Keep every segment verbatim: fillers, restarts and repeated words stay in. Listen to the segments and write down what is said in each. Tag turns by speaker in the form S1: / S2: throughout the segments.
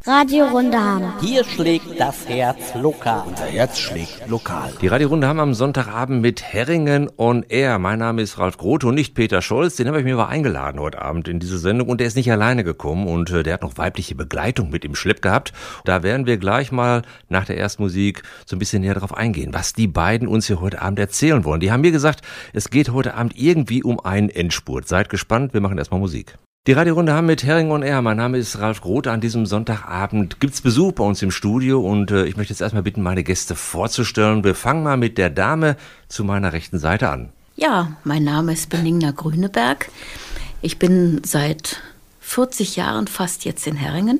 S1: Radiorunde Hamm.
S2: Hier schlägt das Herz lokal.
S3: Unser Herz schlägt lokal.
S4: Die Radiorunde Hamm am Sonntagabend mit Herringen on Air. Mein Name ist Ralf Grote und nicht Peter Scholz. Den habe ich mir mal eingeladen heute Abend in diese Sendung und der ist nicht alleine gekommen und äh, der hat noch weibliche Begleitung mit im Schlepp gehabt. Da werden wir gleich mal nach der ersten Musik so ein bisschen näher drauf eingehen, was die beiden uns hier heute Abend erzählen wollen. Die haben mir gesagt, es geht heute Abend irgendwie um einen Endspurt. Seid gespannt, wir machen erstmal Musik. Die Radiorunde Hamm mit Herringen on Air. Mein Name ist Ralf Grote. An diesem Sonntagabend gibt's Besuch bei uns im Studio und äh, ich möchte jetzt erstmal bitten, meine Gäste vorzustellen. Wir fangen mal mit der Dame zu meiner rechten Seite an.
S5: Ja, mein Name ist Benigna Grüneberg. Ich bin seit vierzig Jahren fast jetzt in Herringen,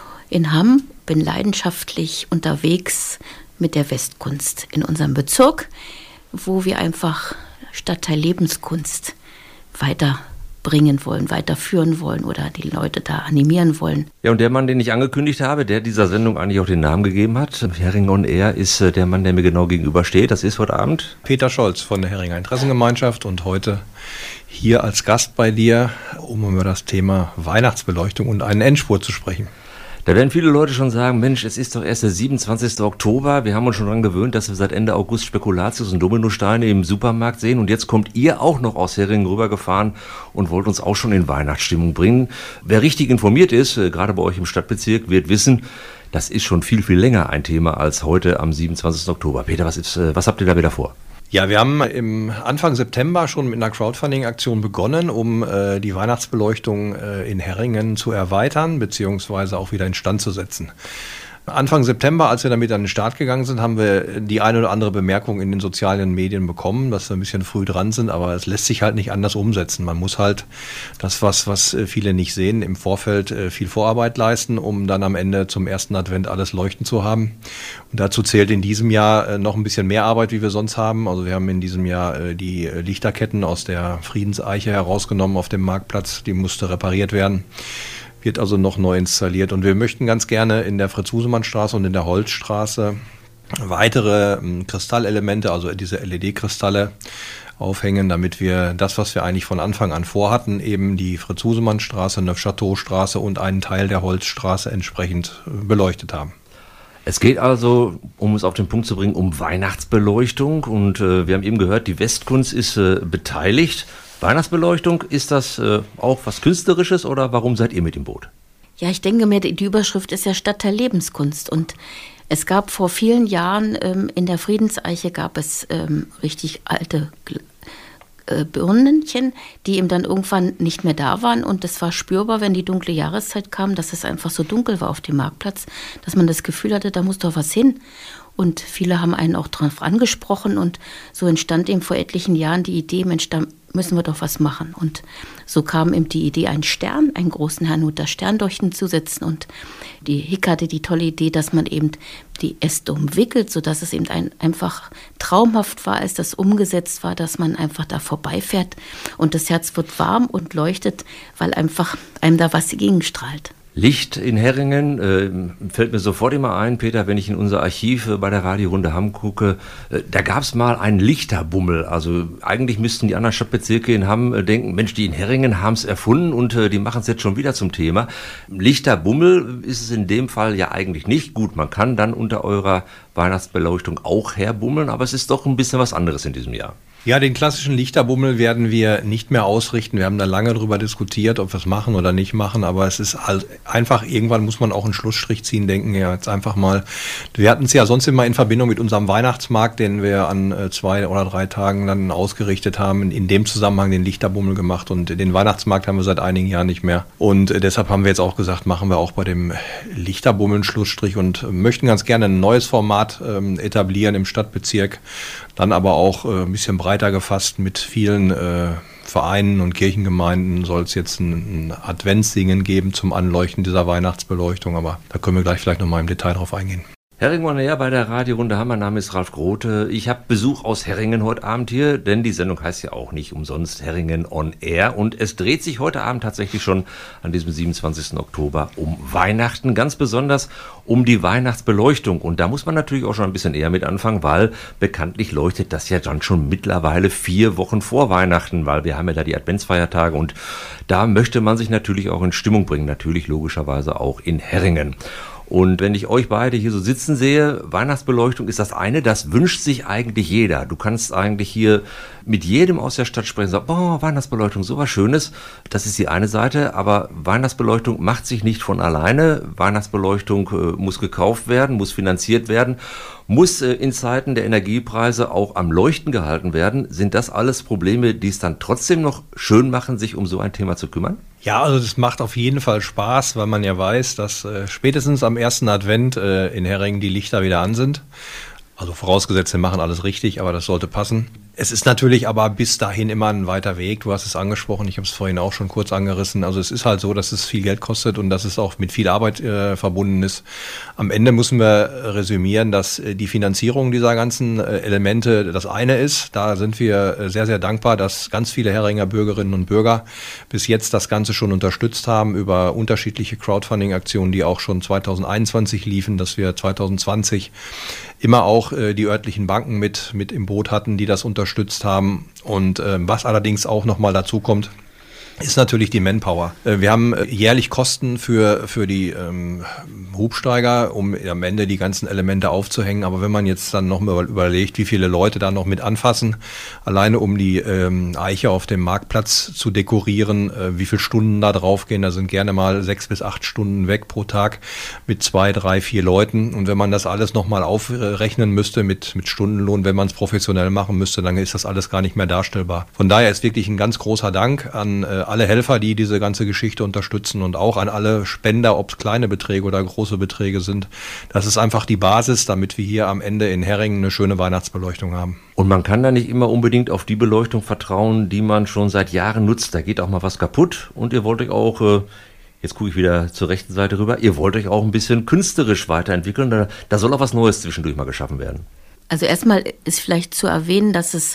S5: in Hamm, bin leidenschaftlich unterwegs mit der Westkunst in unserem Bezirk, wo wir einfach Stadtteil Lebenskunst weiter bringen wollen, weiterführen wollen oder die Leute da animieren wollen.
S4: Ja, und der Mann, den ich angekündigt habe, der dieser Sendung eigentlich auch den Namen gegeben hat, Herringen on Air, ist der Mann, der mir genau gegenübersteht. Das ist heute Abend
S3: Peter Scholz von der Herringer Interessengemeinschaft und heute hier als Gast bei dir, um über das Thema Weihnachtsbeleuchtung und einen Endspurt zu sprechen.
S4: Da werden viele Leute schon sagen, Mensch, es ist doch erst der siebenundzwanzigsten Oktober. Wir haben uns schon daran gewöhnt, dass wir seit Ende August Spekulatius und Dominosteine im Supermarkt sehen. Und jetzt kommt ihr auch noch aus Herringen rübergefahren und wollt uns auch schon in Weihnachtsstimmung bringen. Wer richtig informiert ist, gerade bei euch im Stadtbezirk, wird wissen, das ist schon viel, viel länger ein Thema als heute am siebenundzwanzigsten Oktober. Peter, was, ist, was habt ihr da wieder vor?
S3: Ja, wir haben im Anfang September schon mit einer Crowdfunding-Aktion begonnen, um äh, die Weihnachtsbeleuchtung äh, in Herringen zu erweitern, beziehungsweise auch wieder instand zu setzen. Anfang September, als wir damit an den Start gegangen sind, haben wir die eine oder andere Bemerkung in den sozialen Medien bekommen, dass wir ein bisschen früh dran sind, aber es lässt sich halt nicht anders umsetzen. Man muss halt das, was, was viele nicht sehen, im Vorfeld viel Vorarbeit leisten, um dann am Ende zum ersten Advent alles leuchten zu haben. Und dazu zählt in diesem Jahr noch ein bisschen mehr Arbeit, wie wir sonst haben. Also wir haben in diesem Jahr die Lichterketten aus der Friedenseiche herausgenommen auf dem Marktplatz, die musste repariert werden. Wird also noch neu installiert. Und wir möchten ganz gerne in der Fritz-Husemann-Straße und in der Holzstraße weitere ähm, Kristallelemente, also diese L E D-Kristalle aufhängen, damit wir das, was wir eigentlich von Anfang an vorhatten, eben die Fritz-Husemann-Straße, eine Chateaustraße und einen Teil der Holzstraße entsprechend äh, beleuchtet haben.
S4: Es geht also, um es auf den Punkt zu bringen, um Weihnachtsbeleuchtung. Und äh, wir haben eben gehört, die Westkunst ist äh, beteiligt. Weihnachtsbeleuchtung, ist das äh, auch was Künstlerisches oder warum seid ihr mit im Boot?
S5: Ja, ich denke mir, die Überschrift ist ja Stadtteil Lebenskunst und es gab vor vielen Jahren ähm, in der Friedenseiche gab es ähm, richtig alte äh, Birnenchen, die eben dann irgendwann nicht mehr da waren und es war spürbar, wenn die dunkle Jahreszeit kam, dass es einfach so dunkel war auf dem Marktplatz, dass man das Gefühl hatte, da muss doch was hin. Und viele haben einen auch darauf angesprochen und so entstand eben vor etlichen Jahren die Idee, Mensch, da müssen wir doch was machen. Und so kam eben die Idee, einen Stern, einen großen Herrnhuter Sterndurchten zu setzen. Und die Hick hatte die tolle Idee, dass man eben die Äste umwickelt, sodass es eben ein, einfach traumhaft war, als das umgesetzt war, dass man einfach da vorbeifährt. Und das Herz wird warm und leuchtet, weil einfach einem da was gegenstrahlt.
S4: Licht in Herringen, äh, fällt mir sofort immer ein, Peter, wenn ich in unser Archiv äh, bei der Radiorunde Hamm gucke, äh, da gab es mal einen Lichterbummel. Also eigentlich müssten die anderen Stadtbezirke in Hamm äh, denken, Mensch, die in Herringen haben es erfunden und äh, die machen es jetzt schon wieder zum Thema. Lichterbummel ist es in dem Fall ja eigentlich nicht. Gut, man kann dann unter eurer Weihnachtsbeleuchtung auch herbummeln, aber es ist doch ein bisschen was anderes in diesem Jahr.
S3: Ja, den klassischen Lichterbummel werden wir nicht mehr ausrichten. Wir haben da lange drüber diskutiert, ob wir es machen oder nicht machen, aber es ist halt einfach, irgendwann muss man auch einen Schlussstrich ziehen, denken, ja, jetzt einfach mal. Wir hatten es ja sonst immer in Verbindung mit unserem Weihnachtsmarkt, den wir an zwei oder drei Tagen dann ausgerichtet haben, in dem Zusammenhang den Lichterbummel gemacht und den Weihnachtsmarkt haben wir seit einigen Jahren nicht mehr. Und deshalb haben wir jetzt auch gesagt, machen wir auch bei dem Lichterbummel einen Schlussstrich und möchten ganz gerne ein neues Format ähm, etablieren im Stadtbezirk, dann aber auch äh, ein bisschen breiter gefasst mit vielen äh, Vereinen und Kirchengemeinden soll es jetzt ein, ein Adventssingen geben zum Anleuchten dieser Weihnachtsbeleuchtung, aber da können wir gleich vielleicht nochmal im Detail drauf eingehen.
S4: Herringen on Air bei der Radiorunde Hamm. Mein Name ist Ralf Grote. Ich habe Besuch aus Herringen heute Abend hier, denn die Sendung heißt ja auch nicht umsonst Herringen on Air. Und es dreht sich heute Abend tatsächlich schon an diesem siebenundzwanzigsten Oktober um Weihnachten, ganz besonders um die Weihnachtsbeleuchtung. Und da muss man natürlich auch schon ein bisschen eher mit anfangen, weil bekanntlich leuchtet das ja dann schon mittlerweile vier Wochen vor Weihnachten, weil wir haben ja da die Adventsfeiertage und da möchte man sich natürlich auch in Stimmung bringen, natürlich logischerweise auch in Herringen. Und wenn ich euch beide hier so sitzen sehe, Weihnachtsbeleuchtung ist das eine, das wünscht sich eigentlich jeder. Du kannst eigentlich hier mit jedem aus der Stadt sprechen, sagen, boah, Weihnachtsbeleuchtung, sowas Schönes. Das ist die eine Seite, aber Weihnachtsbeleuchtung macht sich nicht von alleine. Weihnachtsbeleuchtung äh, muss gekauft werden, muss finanziert werden, muss äh, in Zeiten der Energiepreise auch am Leuchten gehalten werden. Sind das alles Probleme, die es dann trotzdem noch schön machen, sich um so ein Thema zu kümmern?
S3: Ja, also das macht auf jeden Fall Spaß, weil man ja weiß, dass äh, spätestens am ersten Advent äh, in Herringen die Lichter wieder an sind. Also vorausgesetzt, wir machen alles richtig, aber das sollte passen. Es ist natürlich aber bis dahin immer ein weiter Weg. Du hast es angesprochen, ich habe es vorhin auch schon kurz angerissen. Also es ist halt so, dass es viel Geld kostet und dass es auch mit viel Arbeit äh, verbunden ist. Am Ende müssen wir resümieren, dass äh, die Finanzierung dieser ganzen äh, Elemente das eine ist. Da sind wir äh, sehr, sehr dankbar, dass ganz viele Herringer Bürgerinnen und Bürger bis jetzt das Ganze schon unterstützt haben über unterschiedliche Crowdfunding-Aktionen, die auch schon zwanzig einundzwanzig liefen, dass wir zwanzig zwanzig immer auch äh, die örtlichen Banken mit, mit im Boot hatten, die das unterstützt haben. Und äh, was allerdings auch nochmal dazu kommt, ist natürlich die Manpower. Wir haben jährlich Kosten für, für die ähm, Hubsteiger, um am Ende die ganzen Elemente aufzuhängen. Aber wenn man jetzt dann noch mal überlegt, wie viele Leute da noch mit anfassen, alleine um die ähm, Eiche auf dem Marktplatz zu dekorieren, äh, wie viele Stunden da draufgehen, da sind gerne mal sechs bis acht Stunden weg pro Tag mit zwei, drei, vier Leuten. Und wenn man das alles nochmal aufrechnen müsste mit, mit Stundenlohn, wenn man es professionell machen müsste, dann ist das alles gar nicht mehr darstellbar. Von daher ist wirklich ein ganz großer Dank an äh, alle Helfer, die diese ganze Geschichte unterstützen und auch an alle Spender, ob es kleine Beträge oder große Beträge sind. Das ist einfach die Basis, damit wir hier am Ende in Herringen eine schöne Weihnachtsbeleuchtung haben.
S4: Und man kann da nicht immer unbedingt auf die Beleuchtung vertrauen, die man schon seit Jahren nutzt. Da geht auch mal was kaputt und ihr wollt euch auch, äh, jetzt gucke ich wieder zur rechten Seite rüber, ihr wollt euch auch ein bisschen künstlerisch weiterentwickeln. Da, da soll auch was Neues zwischendurch mal geschaffen werden.
S5: Also erstmal ist vielleicht zu erwähnen, dass es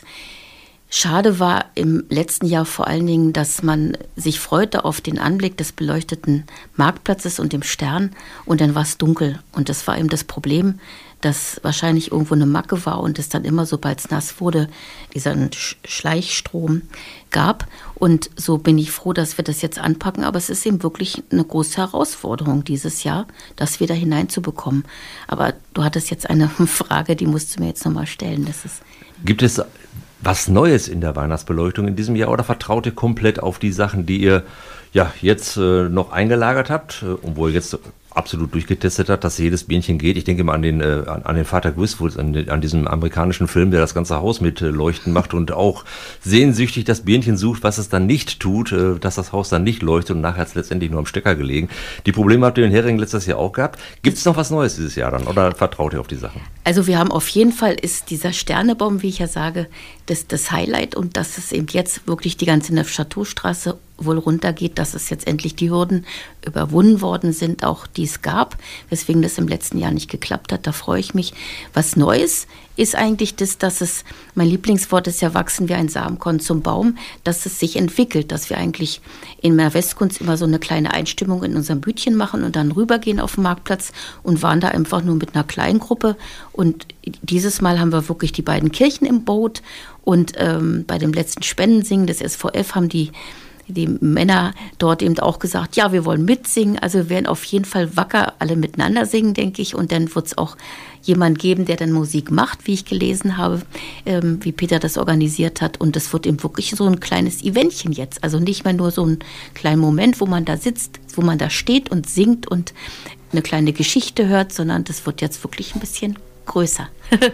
S5: schade war im letzten Jahr vor allen Dingen, dass man sich freute auf den Anblick des beleuchteten Marktplatzes und dem Stern und dann war es dunkel. Und das war eben das Problem, dass wahrscheinlich irgendwo eine Macke war und es dann immer, sobald es nass wurde, diesen Schleichstrom gab. Und so bin ich froh, dass wir das jetzt anpacken. Aber es ist eben wirklich eine große Herausforderung dieses Jahr, das wieder hineinzubekommen. Aber du hattest jetzt eine Frage, die musst du mir jetzt nochmal stellen. Das ist
S4: Gibt es was Neues in der Weihnachtsbeleuchtung in diesem Jahr oder vertraut ihr komplett auf die Sachen, die ihr ja jetzt äh, noch eingelagert habt, äh, und wo ihr jetzt absolut durchgetestet habt, dass jedes Bienchen geht? Ich denke mal an den, äh, an, an den Vater Griswold, an, an diesem amerikanischen Film, der das ganze Haus mit äh, Leuchten macht und auch sehnsüchtig das Bienchen sucht, was es dann nicht tut, äh, dass das Haus dann nicht leuchtet und nachher hat es letztendlich nur am Stecker gelegen. Die Probleme habt ihr in Herringen letztes Jahr auch gehabt. Gibt es noch was Neues dieses Jahr dann oder vertraut ihr auf die Sachen?
S5: Also wir haben auf jeden Fall, ist dieser Sternebaum, wie ich ja sage, das, das Highlight und dass es eben jetzt wirklich die ganze Neufchâteaustraße wohl runtergeht, dass es jetzt endlich die Hürden überwunden worden sind, auch die es gab, weswegen das im letzten Jahr nicht geklappt hat. Da freue ich mich. Was Neues ist eigentlich das, dass es, mein Lieblingswort ist ja wachsen wie ein Samenkorn zum Baum, dass es sich entwickelt, dass wir eigentlich in der Westkunst immer so eine kleine Einstimmung in unserem Bütchen machen und dann rübergehen auf den Marktplatz und waren da einfach nur mit einer kleinen Gruppe. Und dieses Mal haben wir wirklich die beiden Kirchen im Boot und ähm, bei dem letzten Spendensingen des S V F haben die die Männer dort eben auch gesagt, ja, wir wollen mitsingen, also wir werden auf jeden Fall wacker alle miteinander singen, denke ich, und dann wird es auch jemand geben, der dann Musik macht, wie ich gelesen habe, ähm, wie Peter das organisiert hat, und das wird eben wirklich so ein kleines Eventchen jetzt, also nicht mehr nur so ein kleiner Moment, wo man da sitzt, wo man da steht und singt und eine kleine Geschichte hört, sondern das wird jetzt wirklich ein bisschen größer.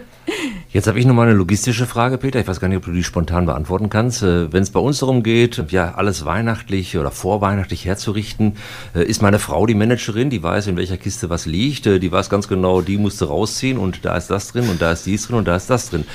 S4: Jetzt habe ich noch mal eine logistische Frage, Peter. Ich weiß gar nicht, ob du die spontan beantworten kannst. Wenn es bei uns darum geht, ja, alles weihnachtlich oder vorweihnachtlich herzurichten, ist meine Frau die Managerin, die weiß, in welcher Kiste was liegt. Die weiß ganz genau, die musste rausziehen und da ist das drin und da ist dies drin und da ist das drin.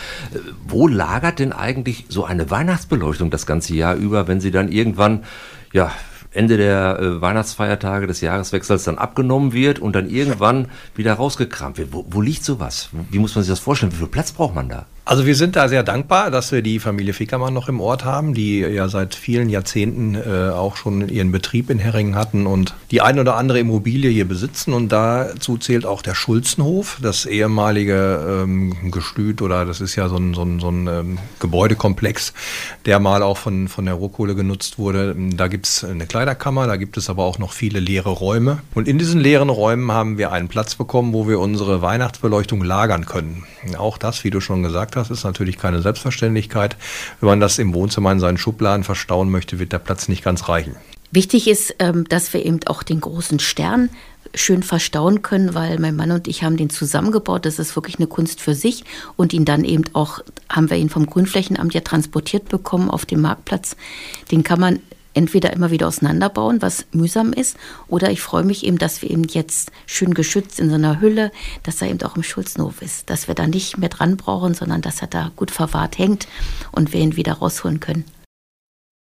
S4: Wo lagert denn eigentlich so eine Weihnachtsbeleuchtung das ganze Jahr über, wenn sie dann irgendwann, ja, Ende der äh, Weihnachtsfeiertage des Jahreswechsels dann abgenommen wird und dann irgendwann wieder rausgekramt wird? Wo, wo liegt sowas? Wie muss man sich das vorstellen? Wie viel Platz braucht man da?
S3: Also wir sind da sehr dankbar, dass wir die Familie Fickermann noch im Ort haben, die ja seit vielen Jahrzehnten äh, auch schon ihren Betrieb in Herringen hatten und die ein oder andere Immobilie hier besitzen. Und dazu zählt auch der Schulzenhof, das ehemalige ähm, Gestüt oder das ist ja so ein, so ein, so ein ähm, Gebäudekomplex, der mal auch von, von der Ruhrkohle genutzt wurde. Da gibt es eine Kleiderkammer, da gibt es aber auch noch viele leere Räume. Und in diesen leeren Räumen haben wir einen Platz bekommen, wo wir unsere Weihnachtsbeleuchtung lagern können. Auch das, wie du schon gesagt hast, Das ist natürlich keine Selbstverständlichkeit. Wenn man das im Wohnzimmer in seinen Schubladen verstauen möchte, wird der Platz nicht ganz reichen.
S5: Wichtig ist, dass wir eben auch den großen Stern schön verstauen können, weil mein Mann und ich haben den zusammengebaut. Das ist wirklich eine Kunst für sich. Und ihn dann eben auch, haben wir ihn vom Grünflächenamt ja transportiert bekommen auf dem Marktplatz. Den kann man entweder immer wieder auseinanderbauen, was mühsam ist, oder ich freue mich eben, dass wir eben jetzt schön geschützt in so einer Hülle, dass er eben auch im Schulzenhof ist, dass wir da nicht mehr dran brauchen, sondern dass er da gut verwahrt hängt und wir ihn wieder rausholen können.